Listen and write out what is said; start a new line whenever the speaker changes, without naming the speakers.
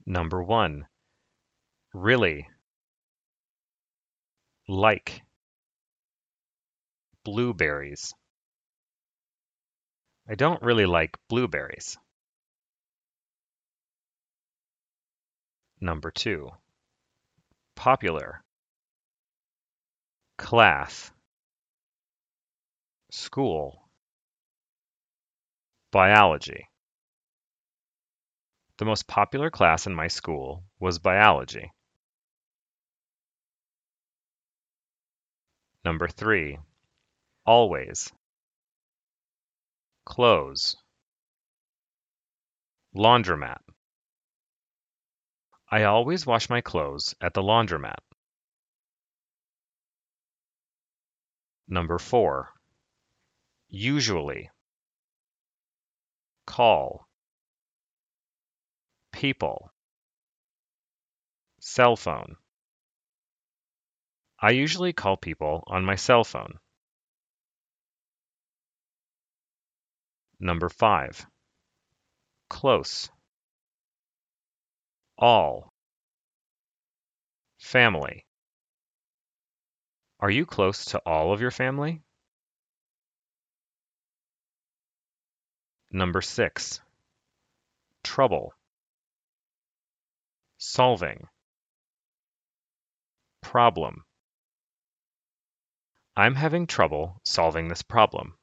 Number 1. Really. Like. Blueberries. I don't really like blueberries. Number 2. Popular. Class. School. Biology. The most popular class in my school was biology. Number 3. Always. Clothes. Laundromat. I always wash my clothes at the laundromat. Number 4. Usually. Call. People. Cell phone. I usually call people on my cell phone. Number 5. Close. All. Family. Are you close to all of your family? Number 6. Trouble. Solving. Problem. I'm having trouble solving this problem.